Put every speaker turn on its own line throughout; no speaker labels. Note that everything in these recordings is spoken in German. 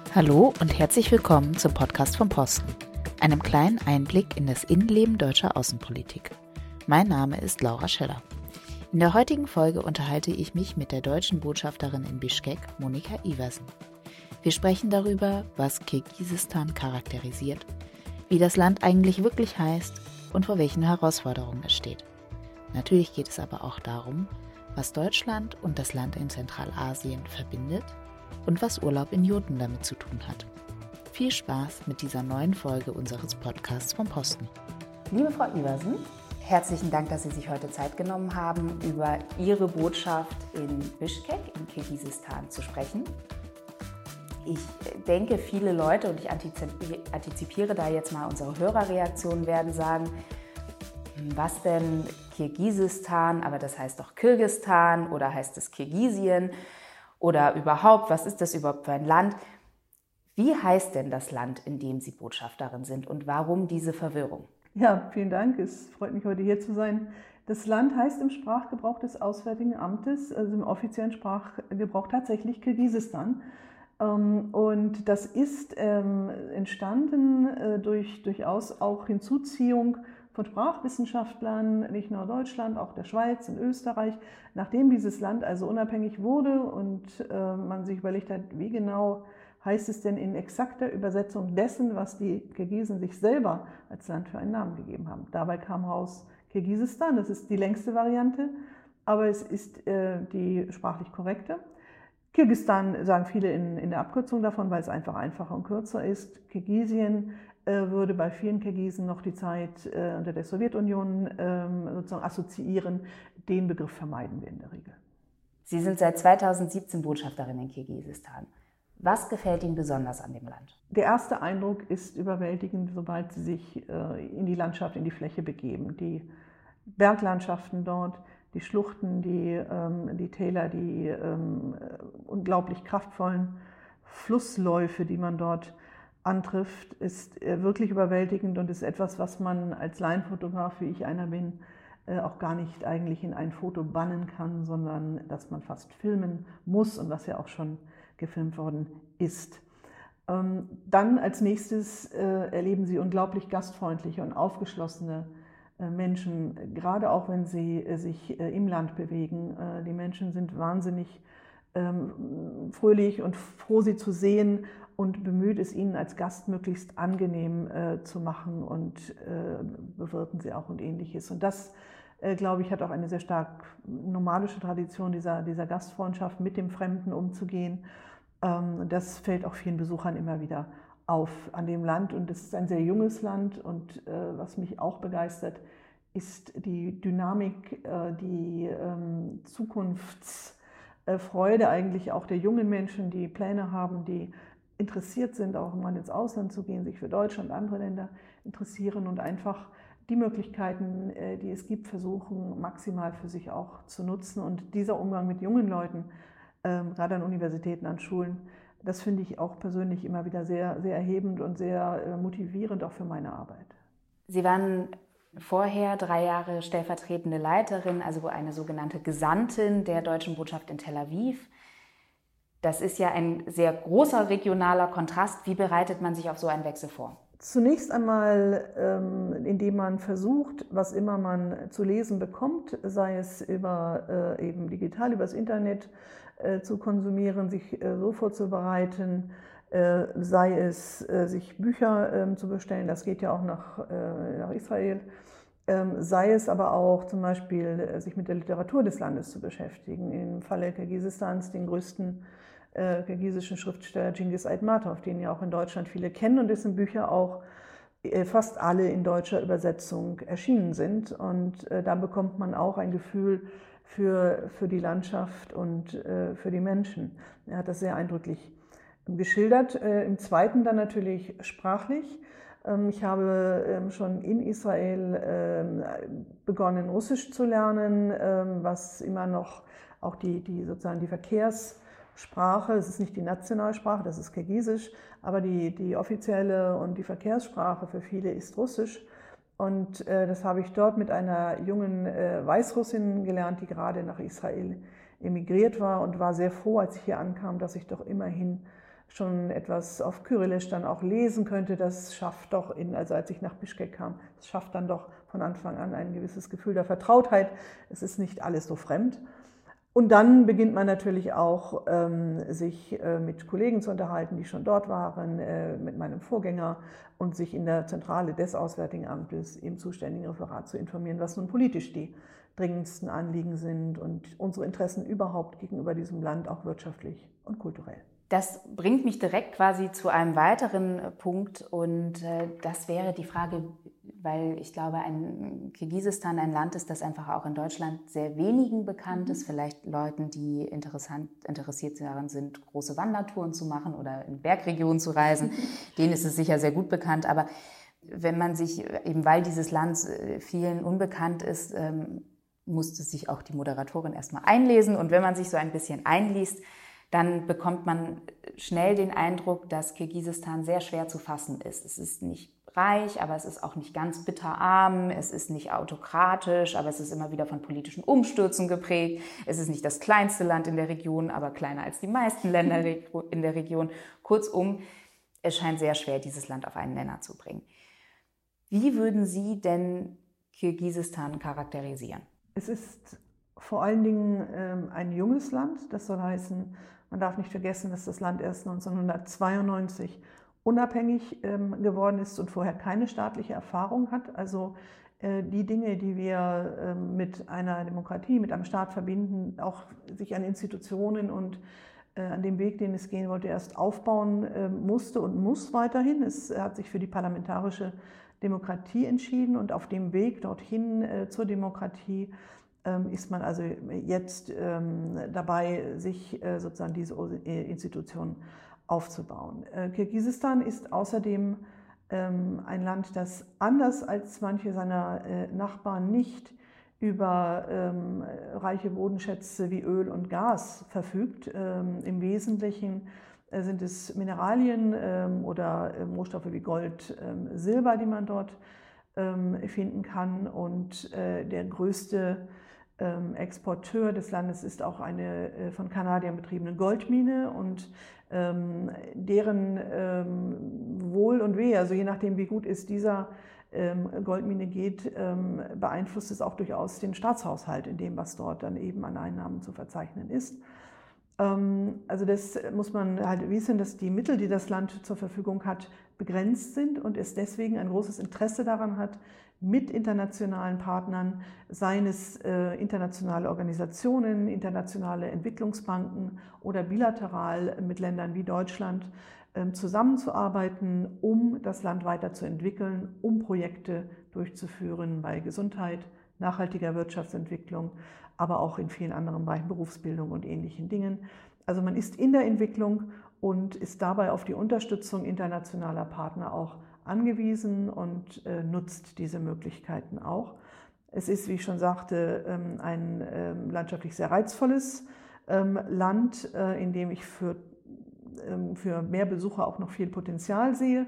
Hallo und herzlich willkommen zum Podcast vom Posten, einem kleinen Einblick in das Innenleben deutscher Außenpolitik. Mein Name ist Laura Scheller. In der heutigen Folge unterhalte ich mich mit der deutschen Botschafterin in Bischkek, Monika Iversen. Wir sprechen darüber, was Kirgisistan charakterisiert, wie das Land eigentlich wirklich heißt und vor welchen Herausforderungen es steht. Natürlich geht es aber auch darum, was Deutschland und das Land in Zentralasien verbindet und was Urlaub in Joten damit zu tun hat. Viel Spaß mit dieser neuen Folge unseres Podcasts vom Posten.
Liebe Frau Iversen, herzlichen Dank, dass Sie sich heute Zeit genommen haben, über Ihre Botschaft in Bischkek in Kirgisistan zu sprechen. Ich denke, viele Leute, und ich antizipiere da jetzt mal unsere Hörerreaktionen, werden sagen, was denn Kirgisistan, aber das heißt doch Kirgistan oder heißt es Kirgisien oder überhaupt, was ist das überhaupt für ein Land? Wie heißt denn das Land, in dem Sie Botschafterin sind und warum diese Verwirrung?
Ja, vielen Dank. Es freut mich, heute hier zu sein. Das Land heißt im Sprachgebrauch des Auswärtigen Amtes, also im offiziellen Sprachgebrauch tatsächlich Kirgisistan. Und das ist entstanden durch durchaus auch Hinzuziehung von Sprachwissenschaftlern, nicht nur Deutschland, auch der Schweiz und Österreich. Nachdem dieses Land also unabhängig wurde und man sich überlegt hat, wie genau heißt es denn in exakter Übersetzung dessen, was die Kirgisen sich selber als Land für einen Namen gegeben haben. Dabei kam raus Kirgisistan, das ist die längste Variante, aber es ist die sprachlich korrekte. Kirgisistan sagen viele in der Abkürzung davon, weil es einfach einfacher und kürzer ist. Kirgisien würde bei vielen Kirgisen noch die Zeit unter der Sowjetunion sozusagen assoziieren. Den Begriff vermeiden wir in der Regel.
Sie sind seit 2017 Botschafterin in Kirgisistan. Was gefällt Ihnen besonders an dem Land?
Der erste Eindruck ist überwältigend, sobald Sie sich in die Landschaft, in die Fläche begeben. Die Berglandschaften dort, die Schluchten, die Täler, die unglaublich kraftvollen Flussläufe, die man dort antrifft, ist wirklich überwältigend und ist etwas, was man als Laienfotograf, wie ich einer bin, auch gar nicht eigentlich in ein Foto bannen kann, sondern dass man fast filmen muss und was ja auch schon gefilmt worden ist. Dann als nächstes erleben Sie unglaublich gastfreundliche und aufgeschlossene Menschen, gerade auch wenn sie sich im Land bewegen. Die Menschen sind wahnsinnig fröhlich und froh, sie zu sehen und bemüht, es ihnen als Gast möglichst angenehm zu machen und bewirten sie auch und Ähnliches. Und das, glaube ich, hat auch eine sehr stark nomadische Tradition dieser Gastfreundschaft, mit dem Fremden umzugehen. Das fällt auch vielen Besuchern immer wieder auf an dem Land. Und es ist ein sehr junges Land. Und was mich auch begeistert, ist die Dynamik, die Zukunftsfreude eigentlich auch der jungen Menschen, die Pläne haben, die interessiert sind, auch mal ins Ausland zu gehen, sich für Deutschland und andere Länder interessieren und einfach die Möglichkeiten, die es gibt, versuchen maximal für sich auch zu nutzen. Und dieser Umgang mit jungen Leuten, gerade an Universitäten, an Schulen, das finde ich auch persönlich immer wieder sehr, sehr erhebend und sehr motivierend auch für meine Arbeit.
Sie waren vorher 3 Jahre stellvertretende Leiterin, also eine sogenannte Gesandtin der Deutschen Botschaft in Tel Aviv. Das ist ja ein sehr großer regionaler Kontrast. Wie bereitet man sich auf so einen Wechsel vor?
Zunächst einmal, indem man versucht, was immer man zu lesen bekommt, sei es über eben digital, über das Internet zu konsumieren, sich so vorzubereiten, sei es sich Bücher zu bestellen, das geht ja auch nach Israel, sei es aber auch zum Beispiel sich mit der Literatur des Landes zu beschäftigen. Im Falle Kirgisistans den größten kirgisischen Schriftsteller Cengiz Aytmatov, den ja auch in Deutschland viele kennen und dessen Bücher auch fast alle in deutscher Übersetzung erschienen sind. Und da bekommt man auch ein Gefühl für die Landschaft und für die Menschen. Er hat das sehr eindrücklich geschildert. Im Zweiten dann natürlich sprachlich. Ich habe schon in Israel begonnen, Russisch zu lernen, was immer noch auch sozusagen die Verkehrssprache, es ist nicht die Nationalsprache, das ist Kirgisisch, aber die offizielle und die Verkehrssprache für viele ist Russisch. Und das habe ich dort mit einer jungen Weißrussin gelernt, die gerade nach Israel emigriert war und war sehr froh, als ich hier ankam, dass ich doch immerhin schon etwas auf Kyrillisch dann auch lesen könnte, das schafft doch, also als ich nach Bischkek kam, das schafft dann doch von Anfang an ein gewisses Gefühl der Vertrautheit. Es ist nicht alles so fremd. Und dann beginnt man natürlich auch, sich mit Kollegen zu unterhalten, die schon dort waren, mit meinem Vorgänger und sich in der Zentrale des Auswärtigen Amtes im zuständigen Referat zu informieren, was nun politisch die dringendsten Anliegen sind und unsere Interessen überhaupt gegenüber diesem Land, auch wirtschaftlich und kulturell.
Das bringt mich direkt quasi zu einem weiteren Punkt und das wäre die Frage, weil ich glaube, Kirgisistan ein Land ist, das einfach auch in Deutschland sehr wenigen bekannt ist, vielleicht Leuten, die interessiert daran sind, große Wandertouren zu machen oder in Bergregionen zu reisen, denen ist es sicher sehr gut bekannt, aber wenn man sich, eben weil dieses Land vielen unbekannt ist, musste sich auch die Moderatorin erstmal einlesen und wenn man sich so ein bisschen einliest, dann bekommt man schnell den Eindruck, dass Kirgisistan sehr schwer zu fassen ist. Es ist nicht reich, aber es ist auch nicht ganz bitterarm, es ist nicht autokratisch, aber es ist immer wieder von politischen Umstürzen geprägt. Es ist nicht das kleinste Land in der Region, aber kleiner als die meisten Länder in der Region. Kurzum, es scheint sehr schwer, dieses Land auf einen Nenner zu bringen. Wie würden Sie denn Kirgisistan charakterisieren?
Es ist vor allen Dingen ein junges Land, das soll heißen, man darf nicht vergessen, dass das Land erst 1992 unabhängig geworden ist und vorher keine staatliche Erfahrung hat. Also die Dinge, die wir mit einer Demokratie, mit einem Staat verbinden, auch sich an Institutionen und an dem Weg, den es gehen wollte, erst aufbauen musste und muss weiterhin. Es hat sich für die parlamentarische Demokratie entschieden und auf dem Weg dorthin zur Demokratie ist man also jetzt dabei, sich sozusagen diese Institutionen aufzubauen. Kirgisistan ist außerdem ein Land, das anders als manche seiner Nachbarn nicht über reiche Bodenschätze wie Öl und Gas verfügt. Im Wesentlichen sind es Mineralien oder Rohstoffe wie Gold, Silber, die man dort finden kann. Und der größte Exporteur des Landes ist auch eine von Kanadiern betriebene Goldmine und deren Wohl und Weh, also je nachdem wie gut es dieser Goldmine geht, beeinflusst es auch durchaus den Staatshaushalt in dem, was dort dann eben an Einnahmen zu verzeichnen ist. Also das muss man halt wissen, dass die Mittel, die das Land zur Verfügung hat, begrenzt sind und es deswegen ein großes Interesse daran hat, mit internationalen Partnern, seien es internationale Organisationen, internationale Entwicklungsbanken oder bilateral mit Ländern wie Deutschland, zusammenzuarbeiten, um das Land weiterzuentwickeln, um Projekte durchzuführen bei Gesundheit, nachhaltiger Wirtschaftsentwicklung, aber auch in vielen anderen Bereichen, Berufsbildung und ähnlichen Dingen. Also man ist in der Entwicklung und ist dabei auf die Unterstützung internationaler Partner auch angewiesen und nutzt diese Möglichkeiten auch. Es ist, wie ich schon sagte, ein landschaftlich sehr reizvolles Land, in dem ich für mehr Besucher auch noch viel Potenzial sehe.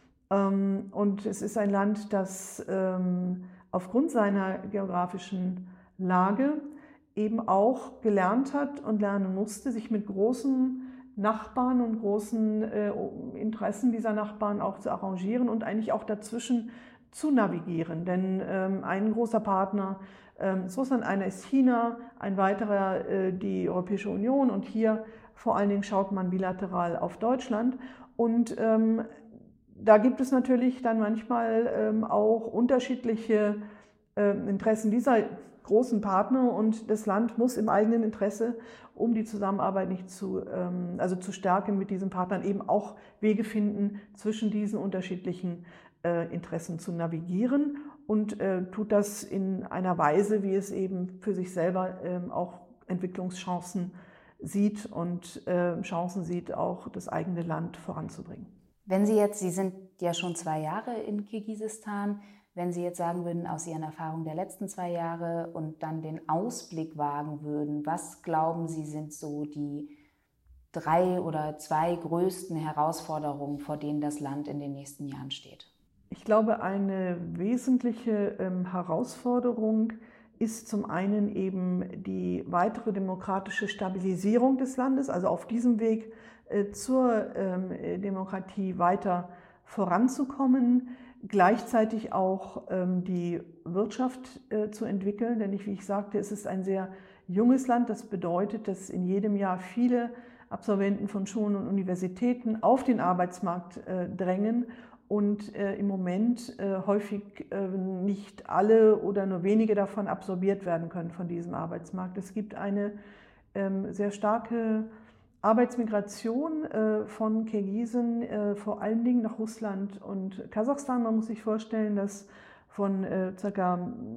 Und es ist ein Land, das aufgrund seiner geografischen Lage eben auch gelernt hat und lernen musste, sich mit großen Nachbarn und großen Interessen dieser Nachbarn auch zu arrangieren und eigentlich auch dazwischen zu navigieren. Denn ein großer Partner ist Russland, einer ist China, ein weiterer die Europäische Union und hier vor allen Dingen schaut man bilateral auf Deutschland. Und da gibt es natürlich dann manchmal auch unterschiedliche Interessen dieser großen Partner und das Land muss im eigenen Interesse, um die Zusammenarbeit nicht zu stärken mit diesen Partnern, eben auch Wege finden, zwischen diesen unterschiedlichen Interessen zu navigieren und tut das in einer Weise, wie es eben für sich selber auch Entwicklungschancen sieht und Chancen sieht, auch das eigene Land voranzubringen.
Sie sind ja schon 2 Jahre in Kirgisistan, wenn Sie jetzt sagen würden, aus Ihren Erfahrungen der letzten 2 Jahre und dann den Ausblick wagen würden, was glauben Sie sind so die 3 oder 2 größten Herausforderungen, vor denen das Land in den nächsten Jahren steht?
Ich glaube, eine wesentliche Herausforderung ist zum einen eben die weitere demokratische Stabilisierung des Landes, also auf diesem Weg zur Demokratie weiter voranzukommen, gleichzeitig auch die Wirtschaft zu entwickeln, denn wie ich sagte, es ist ein sehr junges Land. Das bedeutet, dass in jedem Jahr viele Absolventen von Schulen und Universitäten auf den Arbeitsmarkt drängen und im Moment häufig nicht alle oder nur wenige davon absorbiert werden können von diesem Arbeitsmarkt. Es gibt eine sehr starke Arbeitsmigration von Kirgisen, vor allen Dingen nach Russland und Kasachstan. Man muss sich vorstellen, dass von ca.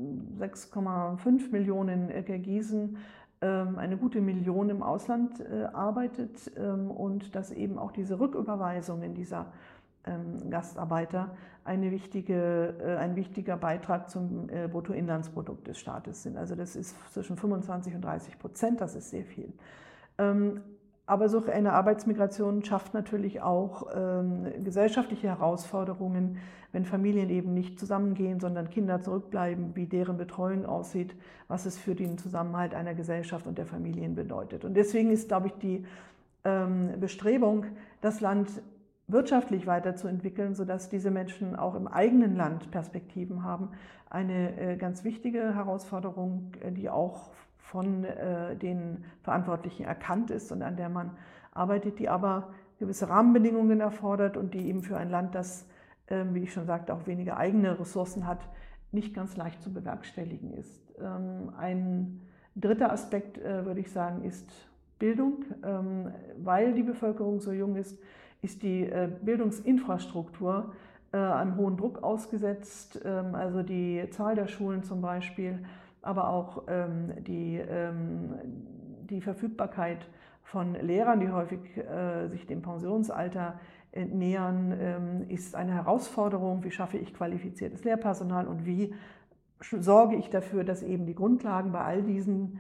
6,5 Millionen Kirgisen eine gute Million im Ausland arbeitet und dass eben auch diese Rücküberweisungen dieser Gastarbeiter ein wichtiger Beitrag zum Bruttoinlandsprodukt des Staates sind. Also das ist zwischen 25% und 30%, das ist sehr viel. Aber so eine Arbeitsmigration schafft natürlich auch gesellschaftliche Herausforderungen, wenn Familien eben nicht zusammengehen, sondern Kinder zurückbleiben, wie deren Betreuung aussieht, was es für den Zusammenhalt einer Gesellschaft und der Familien bedeutet. Und deswegen ist, glaube ich, die Bestrebung, das Land wirtschaftlich weiterzuentwickeln, sodass diese Menschen auch im eigenen Land Perspektiven haben, eine ganz wichtige Herausforderung, die auch von den Verantwortlichen erkannt ist und an der man arbeitet, die aber gewisse Rahmenbedingungen erfordert und die eben für ein Land, das, wie ich schon sagte, auch weniger eigene Ressourcen hat, nicht ganz leicht zu bewerkstelligen ist. Ein dritter Aspekt, würde ich sagen, ist Bildung. Weil die Bevölkerung so jung ist, ist die Bildungsinfrastruktur einem hohen Druck ausgesetzt. Also die Zahl der Schulen zum Beispiel, aber auch die Verfügbarkeit von Lehrern, die häufig sich dem Pensionsalter nähern, ist eine Herausforderung. Wie schaffe ich qualifiziertes Lehrpersonal und wie sorge ich dafür, dass eben die Grundlagen bei all diesen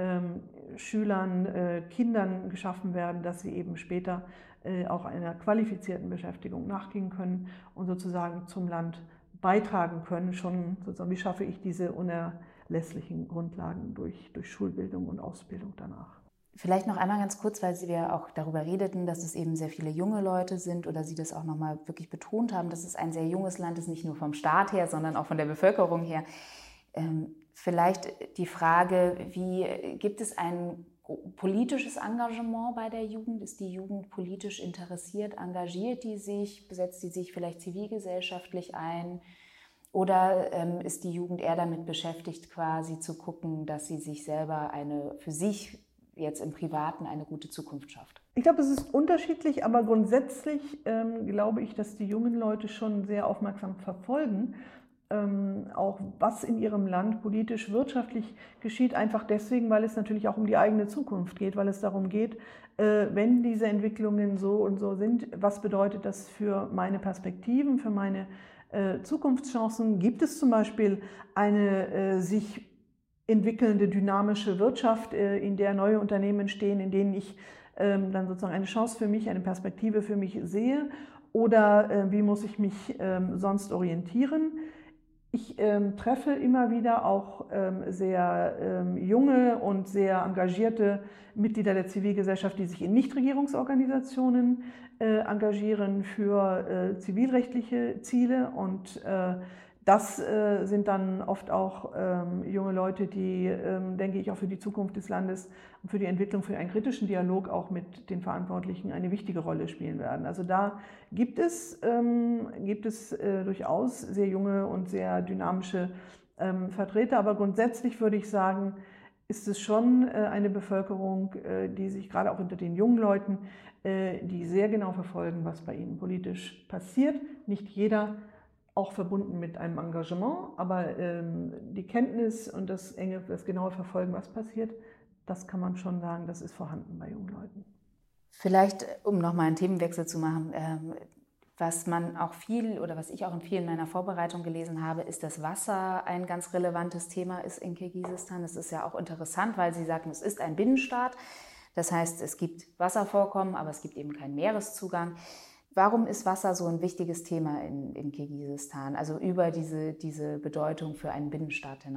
Schülern, Kindern geschaffen werden, dass sie eben später auch einer qualifizierten Beschäftigung nachgehen können und sozusagen zum Land beitragen können. Schon sozusagen, wie schaffe ich diese unerlässlichen Grundlagen durch Schulbildung und Ausbildung danach.
Vielleicht noch einmal ganz kurz, weil wir auch darüber redeten, dass es eben sehr viele junge Leute sind oder Sie das auch nochmal wirklich betont haben, dass es ein sehr junges Land ist, nicht nur vom Staat her, sondern auch von der Bevölkerung her. Vielleicht die Frage, gibt es ein politisches Engagement bei der Jugend? Ist die Jugend politisch interessiert? Engagiert die sich? Besetzt die sich vielleicht zivilgesellschaftlich ein? Oder ist die Jugend eher damit beschäftigt, quasi zu gucken, dass sie sich selber für sich jetzt im Privaten eine gute Zukunft schafft?
Ich glaube, es ist unterschiedlich, aber grundsätzlich glaube ich, dass die jungen Leute schon sehr aufmerksam verfolgen, auch was in ihrem Land politisch, wirtschaftlich geschieht, einfach deswegen, weil es natürlich auch um die eigene Zukunft geht, weil es darum geht, wenn diese Entwicklungen so und so sind, was bedeutet das für meine Perspektiven, für meine Zukunftschancen? Gibt es zum Beispiel eine sich entwickelnde, dynamische Wirtschaft, in der neue Unternehmen entstehen, in denen ich dann sozusagen eine Chance für mich, eine Perspektive für mich sehe? Oder wie muss ich mich sonst orientieren? Ich treffe immer wieder auch sehr junge und sehr engagierte Mitglieder der Zivilgesellschaft, die sich in Nichtregierungsorganisationen engagieren für zivilrechtliche Ziele. Und das sind dann oft auch junge Leute, die, denke ich, auch für die Zukunft des Landes und für die Entwicklung, für einen kritischen Dialog auch mit den Verantwortlichen eine wichtige Rolle spielen werden. Also da gibt es durchaus sehr junge und sehr dynamische Vertreter, aber grundsätzlich würde ich sagen, ist es schon eine Bevölkerung, die sich gerade auch unter den jungen Leuten, die sehr genau verfolgen, was bei ihnen politisch passiert. Nicht jeder auch verbunden mit einem Engagement, aber die Kenntnis und das genaue Verfolgen, was passiert, das kann man schon sagen, das ist vorhanden bei jungen Leuten.
Vielleicht, um nochmal einen Themenwechsel zu machen, was man auch viel oder was ich auch in vielen meiner Vorbereitung gelesen habe, ist, dass Wasser ein ganz relevantes Thema ist in Kirgisistan. Das ist ja auch interessant, weil Sie sagten, es ist ein Binnenstaat. Das heißt, es gibt Wasservorkommen, aber es gibt eben keinen Meereszugang. Warum ist Wasser so ein wichtiges Thema in Kirgisistan, also über diese Bedeutung für einen Binnenstaat hinaus?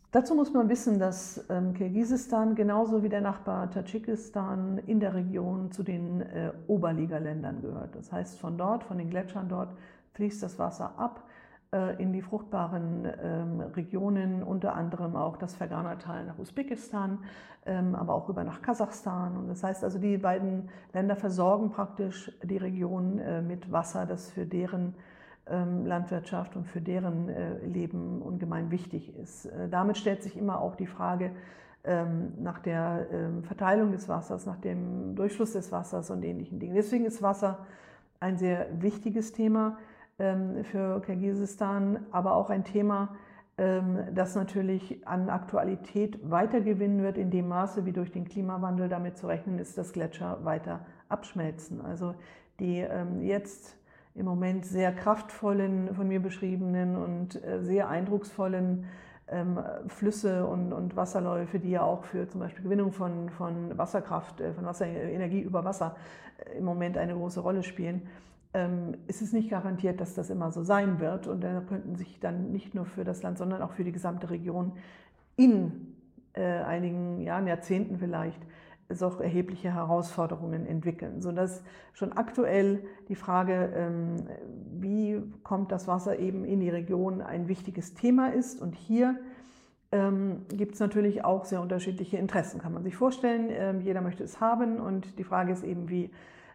Dazu muss man wissen, dass Kirgisistan genauso wie der Nachbar Tadschikistan in der Region zu den Oberligaländern gehört. Das heißt, von dort, von den Gletschern dort, fließt das Wasser ab in die fruchtbaren Regionen, unter anderem auch das Fergana-Tal nach Usbekistan, aber auch rüber nach Kasachstan. Und das heißt also, die beiden Länder versorgen praktisch die Region mit Wasser, das für deren Landwirtschaft und für deren Leben ungemein wichtig ist. Damit stellt sich immer auch die Frage nach der Verteilung des Wassers, nach dem Durchfluss des Wassers und ähnlichen Dingen. Deswegen ist Wasser ein sehr wichtiges Thema für Kirgisistan, aber auch ein Thema, das natürlich an Aktualität weitergewinnen wird, in dem Maße, wie durch den Klimawandel damit zu rechnen ist, dass Gletscher weiter abschmelzen. Also die jetzt im Moment sehr kraftvollen, von mir beschriebenen und sehr eindrucksvollen Flüsse und Wasserläufe, die ja auch für zum Beispiel Gewinnung von Wasserkraft, von Wasserenergie über Wasser im Moment eine große Rolle spielen, ist es nicht garantiert, dass das immer so sein wird. Und da könnten sich dann nicht nur für das Land, sondern auch für die gesamte Region in einigen Jahren, Jahrzehnten vielleicht, so erhebliche Herausforderungen entwickeln, sodass schon aktuell die Frage, wie kommt das Wasser eben in die Region, ein wichtiges Thema ist. Und hier gibt es natürlich auch sehr unterschiedliche Interessen, kann man sich vorstellen. Jeder möchte es haben und die Frage ist eben, wie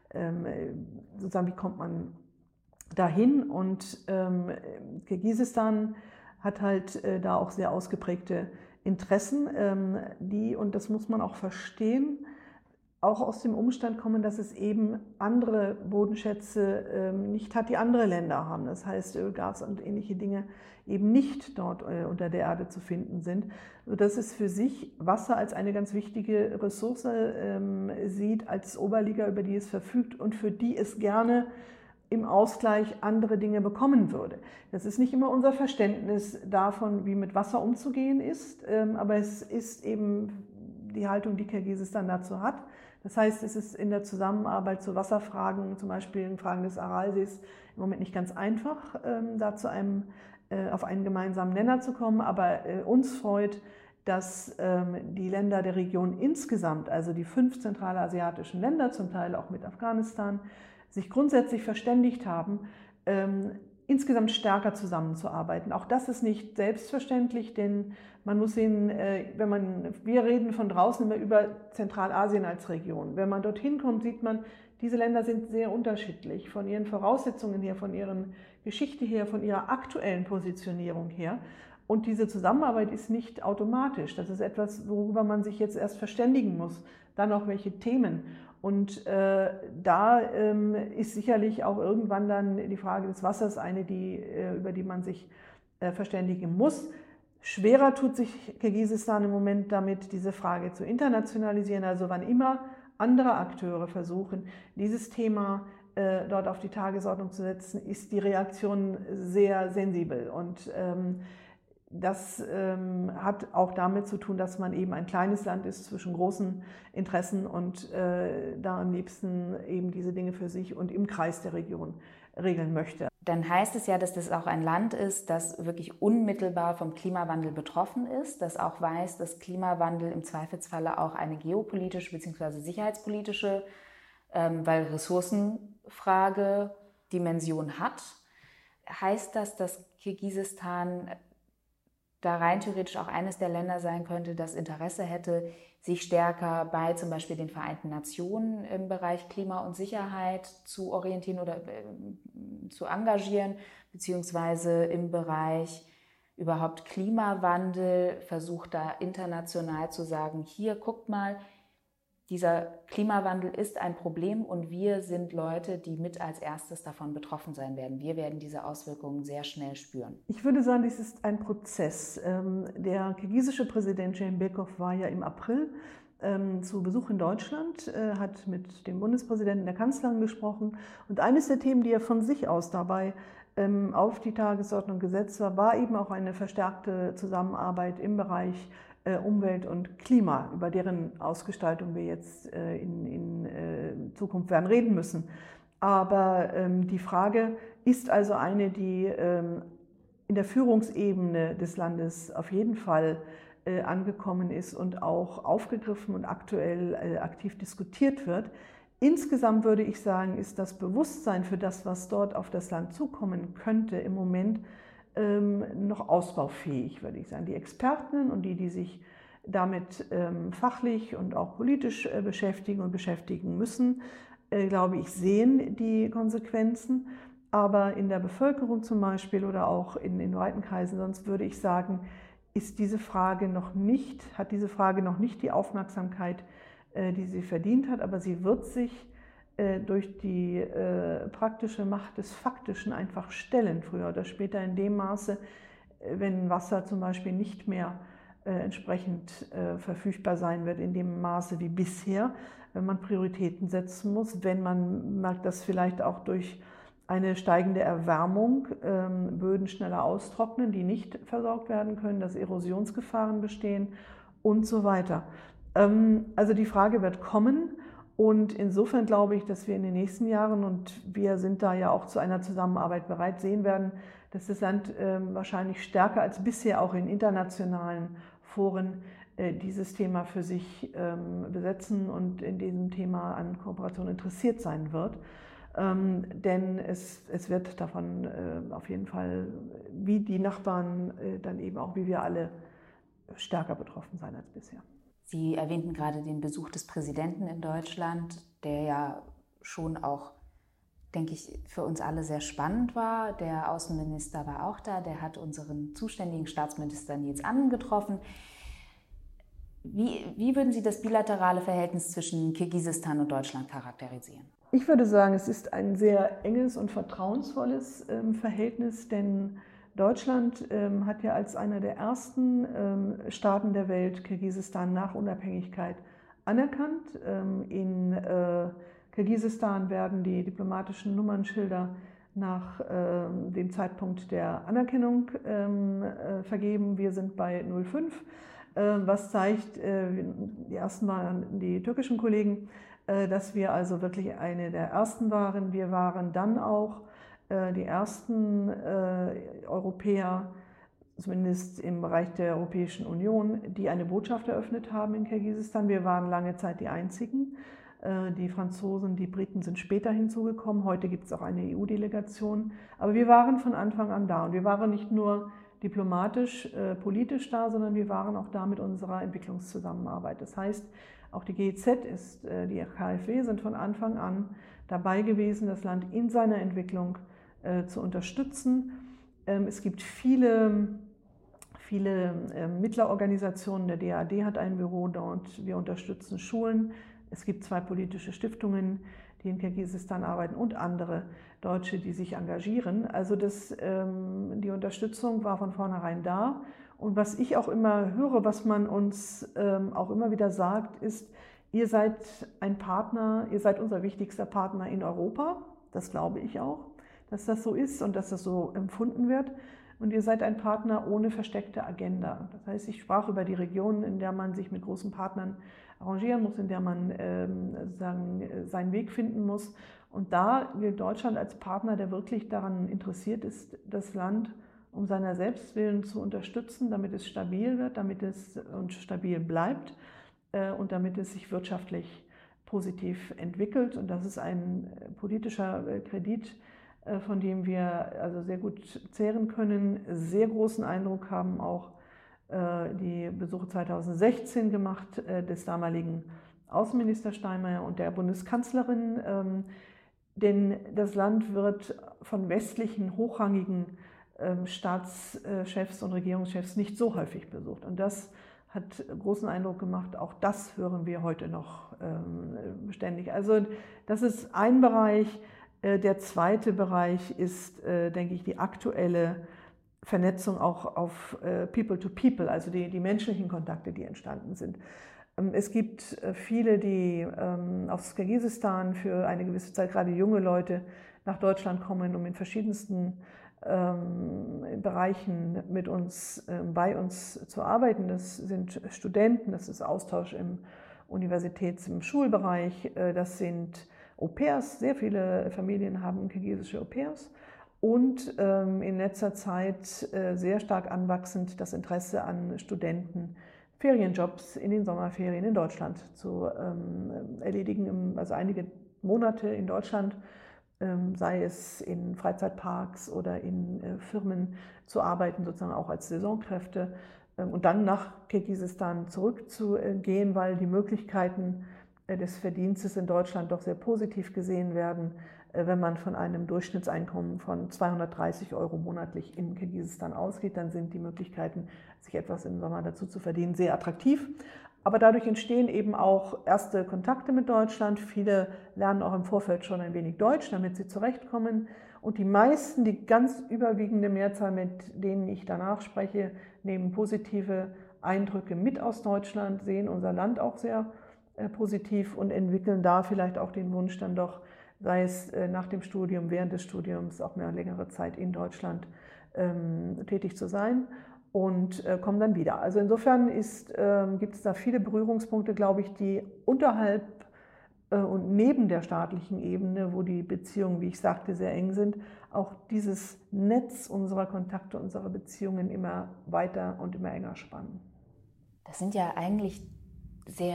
kommt man dahin? Und Kirgisistan hat halt da auch sehr ausgeprägte Interessen, die, und das muss man auch verstehen, auch aus dem Umstand kommen, dass es eben andere Bodenschätze nicht hat, die andere Länder haben. Das heißt, Öl, Gas und ähnliche Dinge eben nicht dort unter der Erde zu finden sind, sodass es für sich Wasser als eine ganz wichtige Ressource sieht, als Oberliga, über die es verfügt und für die es gerne im Ausgleich andere Dinge bekommen würde. Das ist nicht immer unser Verständnis davon, wie mit Wasser umzugehen ist, aber es ist eben die Haltung, die Kirgisistan dazu hat. Das heißt, es ist in der Zusammenarbeit zu Wasserfragen, zum Beispiel in Fragen des Aralsees, im Moment nicht ganz einfach, da auf einen gemeinsamen Nenner zu kommen. Aber uns freut, dass die Länder der Region insgesamt, also die 5 zentralasiatischen Länder, zum Teil auch mit Afghanistan, sich grundsätzlich verständigt haben, insgesamt stärker zusammenzuarbeiten. Auch das ist nicht selbstverständlich, denn man muss sehen, wir reden von draußen immer über Zentralasien als Region. Wenn man dorthin kommt, sieht man, diese Länder sind sehr unterschiedlich von ihren Voraussetzungen her, von ihren Geschichte her, von ihrer aktuellen Positionierung her. Und diese Zusammenarbeit ist nicht automatisch. Das ist etwas, worüber man sich jetzt erst verständigen muss. Dann auch welche Themen. Und da ist sicherlich auch irgendwann dann die Frage des Wassers eine, über die man sich verständigen muss. Schwerer tut sich Kirgisistan im Moment damit, diese Frage zu internationalisieren. Also wann immer andere Akteure versuchen, dieses Thema dort auf die Tagesordnung zu setzen, ist die Reaktion sehr sensibel. Und das hat auch damit zu tun, dass man eben ein kleines Land ist zwischen großen Interessen und da am liebsten eben diese Dinge für sich und im Kreis der Region regeln möchte.
Dann heißt es ja, dass das auch ein Land ist, das wirklich unmittelbar vom Klimawandel betroffen ist, das auch weiß, dass Klimawandel im Zweifelsfalle auch eine geopolitische bzw. sicherheitspolitische, weil Ressourcenfrage Dimension hat. Heißt das, dass Kirgisistan da rein theoretisch auch eines der Länder sein könnte, das Interesse hätte, sich stärker bei zum Beispiel den Vereinten Nationen im Bereich Klima und Sicherheit zu orientieren oder zu engagieren, beziehungsweise im Bereich überhaupt Klimawandel versucht da international zu sagen, hier guckt mal, dieser Klimawandel ist ein Problem und wir sind Leute, die mit als erstes davon betroffen sein werden. Wir werden diese Auswirkungen sehr schnell spüren.
Ich würde sagen, dies ist ein Prozess. Der kirgisische Präsident Jeenbekov war ja im April zu Besuch in Deutschland, hat mit dem Bundespräsidenten, der Kanzlerin gesprochen. Und eines der Themen, die er von sich aus dabei auf die Tagesordnung gesetzt war eben auch eine verstärkte Zusammenarbeit im Bereich Umwelt und Klima, über deren Ausgestaltung wir jetzt in Zukunft werden reden müssen. Aber die Frage ist also eine, die in der Führungsebene des Landes auf jeden Fall angekommen ist und auch aufgegriffen und aktuell aktiv diskutiert wird. Insgesamt würde ich sagen, ist das Bewusstsein für das, was dort auf das Land zukommen könnte, im Moment noch ausbaufähig, würde ich sagen. Die Experten und die sich damit fachlich und auch politisch beschäftigen und beschäftigen müssen, glaube ich, sehen die Konsequenzen. Aber in der Bevölkerung zum Beispiel oder auch in den weiten Kreisen, sonst würde ich sagen, hat diese Frage noch nicht die Aufmerksamkeit, die sie verdient hat, aber sie wird sich durch die praktische Macht des Faktischen einfach stellen, früher oder später in dem Maße, wenn Wasser zum Beispiel nicht mehr entsprechend verfügbar sein wird, in dem Maße wie bisher, wenn man Prioritäten setzen muss, wenn man merkt, dass vielleicht auch durch eine steigende Erwärmung Böden schneller austrocknen, die nicht versorgt werden können, dass Erosionsgefahren bestehen und so weiter. Also die Frage wird kommen und insofern glaube ich, dass wir in den nächsten Jahren, und wir sind da ja auch zu einer Zusammenarbeit bereit, sehen werden, dass das Land wahrscheinlich stärker als bisher auch in internationalen Foren dieses Thema für sich besetzen und in diesem Thema an Kooperation interessiert sein wird. Denn es wird davon auf jeden Fall, wie die Nachbarn, dann eben auch wie wir alle, stärker betroffen sein als bisher.
Sie erwähnten gerade den Besuch des Präsidenten in Deutschland, der ja schon auch, denke ich, für uns alle sehr spannend war. Der Außenminister war auch da, der hat unseren zuständigen Staatsminister Nils Annen getroffen. Wie würden Sie das bilaterale Verhältnis zwischen Kirgisistan und Deutschland charakterisieren?
Ich würde sagen, es ist ein sehr enges und vertrauensvolles Verhältnis, denn Deutschland hat ja als einer der ersten Staaten der Welt Kirgisistan nach Unabhängigkeit anerkannt. In Kirgisistan werden die diplomatischen Nummernschilder nach dem Zeitpunkt der Anerkennung vergeben. Wir sind bei 05, was zeigt, die ersten waren die türkischen Kollegen, dass wir also wirklich eine der ersten waren. Wir waren dann auch die ersten Europäer, zumindest im Bereich der Europäischen Union, die eine Botschaft eröffnet haben in Kirgisistan. Wir waren lange Zeit die einzigen. Die Franzosen, die Briten sind später hinzugekommen. Heute gibt es auch eine EU-Delegation. Aber wir waren von Anfang an da. Und wir waren nicht nur diplomatisch, politisch da, sondern wir waren auch da mit unserer Entwicklungszusammenarbeit. Das heißt, auch die GEZ die KfW sind von Anfang an dabei gewesen, das Land in seiner Entwicklung zu unterstützen. Es gibt viele Mittlerorganisationen. Der DAAD hat ein Büro dort. Wir unterstützen Schulen. Es gibt 2 politische Stiftungen, die in Kirgisistan arbeiten und andere Deutsche, die sich engagieren. Also die Unterstützung war von vornherein da. Und was ich auch immer höre, was man uns auch immer wieder sagt, ist, ihr seid ein Partner, ihr seid unser wichtigster Partner in Europa. Das glaube ich auch, dass das so ist und dass das so empfunden wird. Und ihr seid ein Partner ohne versteckte Agenda. Das heißt, ich sprach über die Region, in der man sich mit großen Partnern arrangieren muss, in der man seinen Weg finden muss. Und da gilt Deutschland als Partner, der wirklich daran interessiert ist, das Land um seiner selbst willen zu unterstützen, damit es stabil wird, damit es stabil bleibt und damit es sich wirtschaftlich positiv entwickelt. Und das ist ein politischer Kredit, von dem wir also sehr gut zehren können. Sehr großen Eindruck haben auch die Besuche 2016 gemacht des damaligen Außenministers Steinmeier und der Bundeskanzlerin. Denn das Land wird von westlichen, hochrangigen Staatschefs und Regierungschefs nicht so häufig besucht. Und das hat großen Eindruck gemacht. Auch das hören wir heute noch beständig. Also das ist ein Bereich. Der zweite Bereich ist, denke ich, die aktuelle Vernetzung auch auf People to People, also die menschlichen Kontakte, die entstanden sind. Es gibt viele, die aus Kirgisistan für eine gewisse Zeit, gerade junge Leute, nach Deutschland kommen, um in verschiedensten Bereichen mit uns, bei uns zu arbeiten. Das sind Studenten, das ist Austausch im im Schulbereich, das sind Au-pairs, sehr viele Familien haben kirgisische Au-pairs und in letzter Zeit sehr stark anwachsend das Interesse an Studenten, Ferienjobs in den Sommerferien in Deutschland zu erledigen, also einige Monate in Deutschland, sei es in Freizeitparks oder in Firmen zu arbeiten, sozusagen auch als Saisonkräfte und dann nach Kirgisistan zurückzugehen, weil die Möglichkeiten des Verdienstes in Deutschland doch sehr positiv gesehen werden, wenn man von einem Durchschnittseinkommen von 230 € monatlich in Kirgisistan ausgeht, dann sind die Möglichkeiten, sich etwas im Sommer dazu zu verdienen, sehr attraktiv. Aber dadurch entstehen eben auch erste Kontakte mit Deutschland. Viele lernen auch im Vorfeld schon ein wenig Deutsch, damit sie zurechtkommen. Und die meisten, die ganz überwiegende Mehrzahl, mit denen ich danach spreche, nehmen positive Eindrücke mit aus Deutschland, sehen unser Land auch sehr positiv und entwickeln da vielleicht auch den Wunsch dann doch, sei es nach dem Studium, während des Studiums, auch mehr längere Zeit in Deutschland tätig zu sein und kommen dann wieder. Also insofern gibt es da viele Berührungspunkte, glaube ich, die unterhalb und neben der staatlichen Ebene, wo die Beziehungen, wie ich sagte, sehr eng sind, auch dieses Netz unserer Kontakte, unserer Beziehungen immer weiter und immer enger spannen.
Das sind ja eigentlich sehr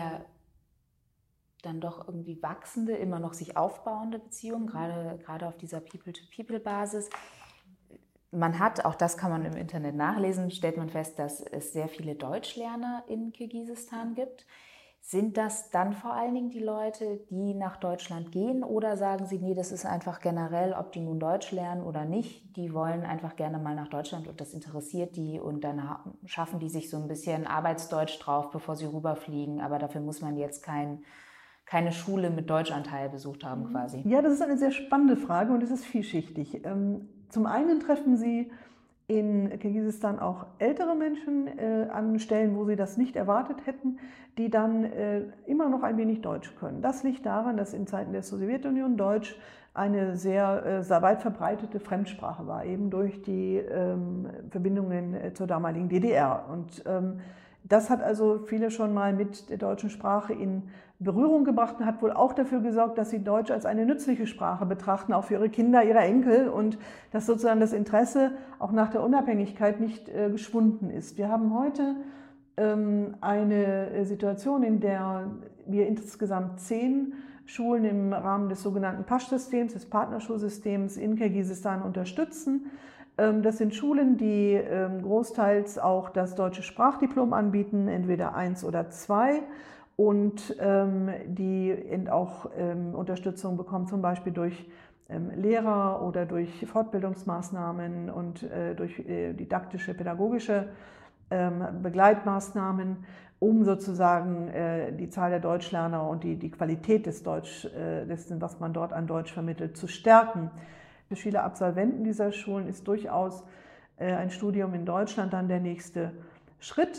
dann doch irgendwie wachsende, immer noch sich aufbauende Beziehungen, gerade auf dieser People-to-People-Basis. Man hat, auch das kann man im Internet nachlesen, stellt man fest, dass es sehr viele Deutschlerner in Kirgisistan gibt. Sind das dann vor allen Dingen die Leute, die nach Deutschland gehen, oder sagen Sie, nee, das ist einfach generell, ob die nun Deutsch lernen oder nicht, die wollen einfach gerne mal nach Deutschland und das interessiert die und dann schaffen die sich so ein bisschen Arbeitsdeutsch drauf, bevor sie rüberfliegen, aber dafür muss man jetzt keine Schule mit Deutschanteil besucht haben quasi?
Ja, das ist eine sehr spannende Frage und es ist vielschichtig. Zum einen treffen Sie in Kirgisistan auch ältere Menschen an Stellen, wo sie das nicht erwartet hätten, die dann immer noch ein wenig Deutsch können. Das liegt daran, dass in Zeiten der Sowjetunion Deutsch eine sehr weit verbreitete Fremdsprache war, eben durch die Verbindungen zur damaligen DDR. Und das hat also viele schon mal mit der deutschen Sprache in Berührung gebracht und hat wohl auch dafür gesorgt, dass sie Deutsch als eine nützliche Sprache betrachten, auch für ihre Kinder, ihre Enkel, und dass sozusagen das Interesse auch nach der Unabhängigkeit nicht geschwunden ist. Wir haben heute eine Situation, in der wir insgesamt 10 Schulen im Rahmen des sogenannten PASCH-Systems, des Partnerschulsystems in Kirgisistan unterstützen. Das sind Schulen, die großteils auch das deutsche Sprachdiplom anbieten, entweder 1 oder 2, und die auch Unterstützung bekommen, zum Beispiel durch Lehrer oder durch Fortbildungsmaßnahmen und durch didaktische, pädagogische Begleitmaßnahmen, um sozusagen die Zahl der Deutschlerner und die Qualität des Deutsch, dessen, was man dort an Deutsch vermittelt, zu stärken. Für viele Absolventen dieser Schulen ist durchaus ein Studium in Deutschland dann der nächste Schritt.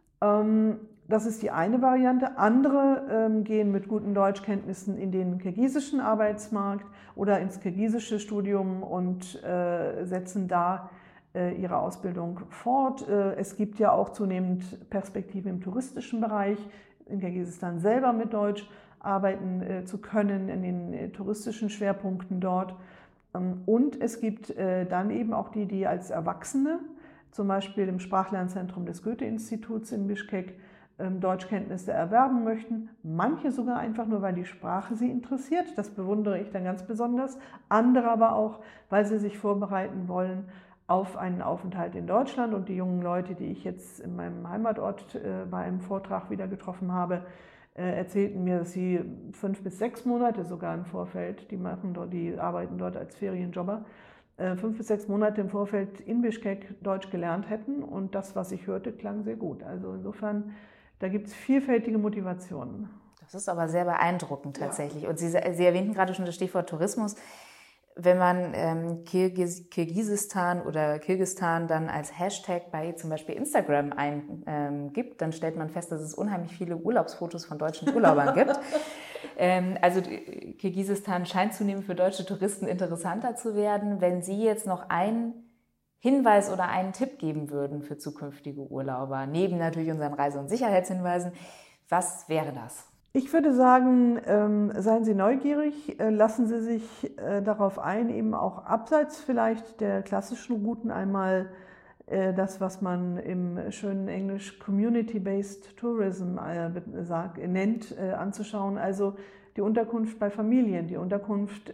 Das ist die eine Variante. Andere gehen mit guten Deutschkenntnissen in den kirgisischen Arbeitsmarkt oder ins kirgisische Studium und setzen da ihre Ausbildung fort. Es gibt ja auch zunehmend Perspektiven im touristischen Bereich, in Kirgisistan selber mit Deutsch arbeiten zu können, in den touristischen Schwerpunkten dort. Und es gibt dann eben auch die als Erwachsene, zum Beispiel im Sprachlernzentrum des Goethe-Instituts in Bischkek, Deutschkenntnisse erwerben möchten. Manche sogar einfach nur, weil die Sprache sie interessiert. Das bewundere ich dann ganz besonders. Andere aber auch, weil sie sich vorbereiten wollen auf einen Aufenthalt in Deutschland. Und die jungen Leute, die ich jetzt in meinem Heimatort bei einem Vortrag wieder getroffen habe, erzählten mir, dass sie 5 bis 6 Monate sogar im Vorfeld, die arbeiten dort als Ferienjobber, 5 bis 6 Monate im Vorfeld in Bischkek Deutsch gelernt hätten. Und das, was ich hörte, klang sehr gut. Also insofern, da gibt es vielfältige Motivationen.
Das ist aber sehr beeindruckend tatsächlich. Ja. Und Sie erwähnten gerade schon das Stichwort Tourismus. Wenn man Kirgisistan oder Kirgistan dann als Hashtag bei zum Beispiel Instagram eingibt, dann stellt man fest, dass es unheimlich viele Urlaubsfotos von deutschen Urlaubern gibt. Also Kirgisistan scheint zunehmend für deutsche Touristen interessanter zu werden. Wenn Sie jetzt noch einen Hinweis oder einen Tipp geben würden für zukünftige Urlauber, neben natürlich unseren Reise- und Sicherheitshinweisen, was wäre das?
Ich würde sagen, seien Sie neugierig, lassen Sie sich darauf ein, eben auch abseits vielleicht der klassischen Routen einmal das, was man im schönen Englisch Community-Based Tourism nennt, anzuschauen. Also die Unterkunft bei Familien, die Unterkunft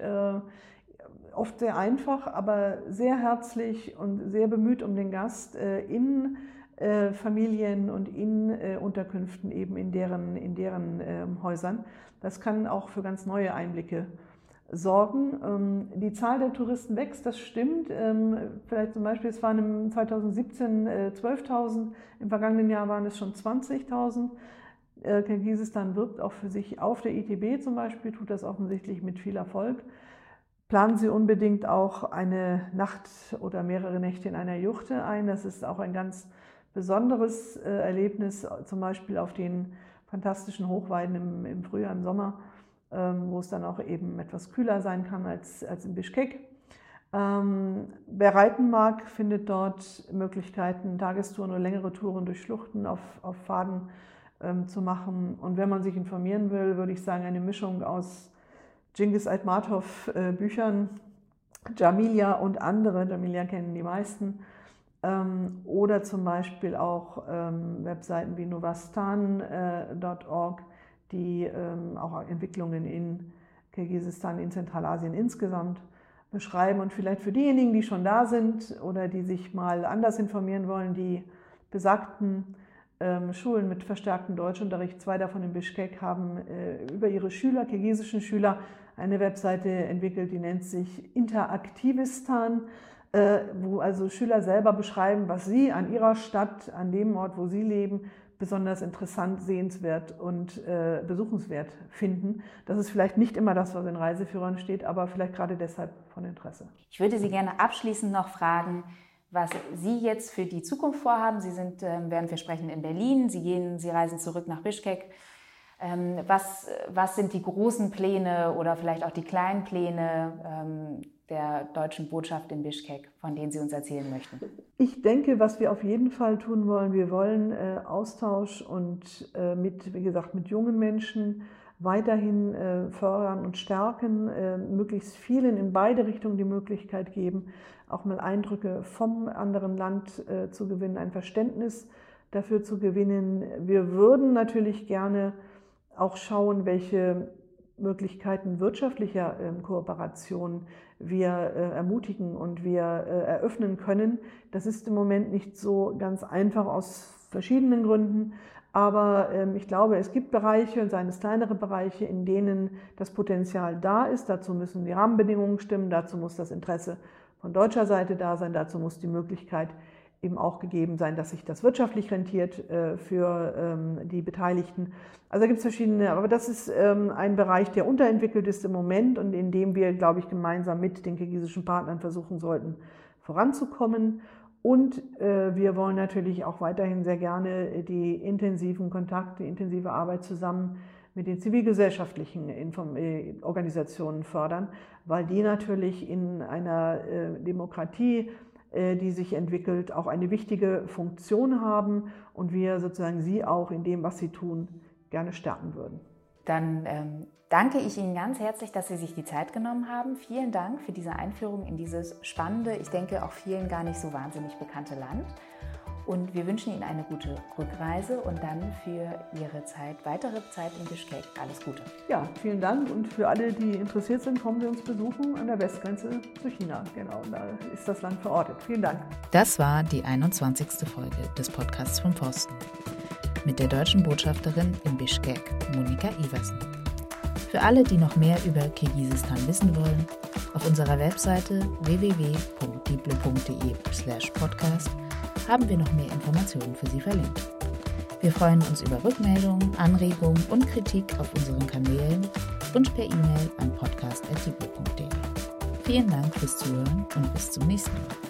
oft sehr einfach, aber sehr herzlich und sehr bemüht um den Gast in Familien und in Unterkünften eben in deren Häusern. Das kann auch für ganz neue Einblicke sorgen. Die Zahl der Touristen wächst, das stimmt. Vielleicht zum Beispiel, es waren im 2017 12.000, im vergangenen Jahr waren es schon 20.000. Kirgisistan wirbt auch für sich auf der ITB zum Beispiel, tut das offensichtlich mit viel Erfolg. Planen Sie unbedingt auch eine Nacht oder mehrere Nächte in einer Juchte ein. Das ist auch ein ganz besonderes Erlebnis, zum Beispiel auf den fantastischen Hochweiden im Frühjahr, im Sommer, wo es dann auch eben etwas kühler sein kann als in Bischkek. Wer reiten mag, findet dort Möglichkeiten, Tagestouren oder längere Touren durch Schluchten auf Pfaden zu machen. Und wenn man sich informieren will, würde ich sagen, eine Mischung aus Cengiz Aytmatov Büchern, Jamilia und andere, Jamilia kennen die meisten, oder zum Beispiel auch Webseiten wie novastan.org, die auch Entwicklungen in Kirgisistan, in Zentralasien insgesamt beschreiben. Und vielleicht für diejenigen, die schon da sind oder die sich mal anders informieren wollen, die besagten Schulen mit verstärktem Deutschunterricht, 2 davon in Bischkek, haben über ihre Schüler, kirgisischen Schüler, eine Webseite entwickelt, die nennt sich Interaktivistan, wo also Schüler selber beschreiben, was sie an ihrer Stadt, an dem Ort, wo sie leben, besonders interessant, sehenswert und besuchenswert finden. Das ist vielleicht nicht immer das, was in Reiseführern steht, aber vielleicht gerade deshalb von Interesse.
Ich würde Sie gerne abschließend noch fragen, was Sie jetzt für die Zukunft vorhaben. Sie sind, während wir sprechen, in Berlin. Sie reisen zurück nach Bischkek. Was sind die großen Pläne oder vielleicht auch die kleinen Pläne der deutschen Botschaft in Bischkek, von denen Sie uns erzählen möchten?
Ich denke, was wir auf jeden Fall tun wollen, wir wollen Austausch und wie gesagt, mit jungen Menschen weiterhin fördern und stärken, möglichst vielen in beide Richtungen die Möglichkeit geben, auch mal Eindrücke vom anderen Land zu gewinnen, ein Verständnis dafür zu gewinnen. Wir würden natürlich gerne auch schauen, welche Möglichkeiten wirtschaftlicher Kooperation wir ermutigen und wir eröffnen können. Das ist im Moment nicht so ganz einfach aus verschiedenen Gründen. Aber ich glaube, es gibt Bereiche, und seien es kleinere Bereiche, in denen das Potenzial da ist. Dazu müssen die Rahmenbedingungen stimmen, dazu muss das Interesse von deutscher Seite da sein, dazu muss die Möglichkeit eben auch gegeben sein, dass sich das wirtschaftlich rentiert für die Beteiligten. Also da gibt es verschiedene, aber das ist ein Bereich, der unterentwickelt ist im Moment und in dem wir, glaube ich, gemeinsam mit den kirgisischen Partnern versuchen sollten, voranzukommen. Und wir wollen natürlich auch weiterhin sehr gerne die intensiven Kontakte, die intensive Arbeit zusammen mit den zivilgesellschaftlichen Organisationen fördern, weil die natürlich in einer Demokratie, die sich entwickelt, auch eine wichtige Funktion haben und wir sozusagen sie auch in dem, was sie tun, gerne stärken würden.
Dann danke ich Ihnen ganz herzlich, dass Sie sich die Zeit genommen haben. Vielen Dank für diese Einführung in dieses spannende, ich denke auch vielen gar nicht so wahnsinnig bekannte Land. Und wir wünschen Ihnen eine gute Rückreise und dann für Ihre weitere Zeit in Bischkek alles Gute.
Ja, vielen Dank und für alle, die interessiert sind, kommen Sie uns besuchen an der Westgrenze zu China. Genau, da ist das Land verortet. Vielen Dank.
Das war die 21. Folge des Podcasts vom Posten mit der deutschen Botschafterin in Bischkek, Monika Iversen. Für alle, die noch mehr über Kirgisistan wissen wollen, auf unserer Webseite www.diplo.de/podcast haben wir noch mehr Informationen für Sie verlinkt. Wir freuen uns über Rückmeldungen, Anregungen und Kritik auf unseren Kanälen und per E-Mail an podcast@diplo.de. Vielen Dank fürs Zuhören und bis zum nächsten Mal.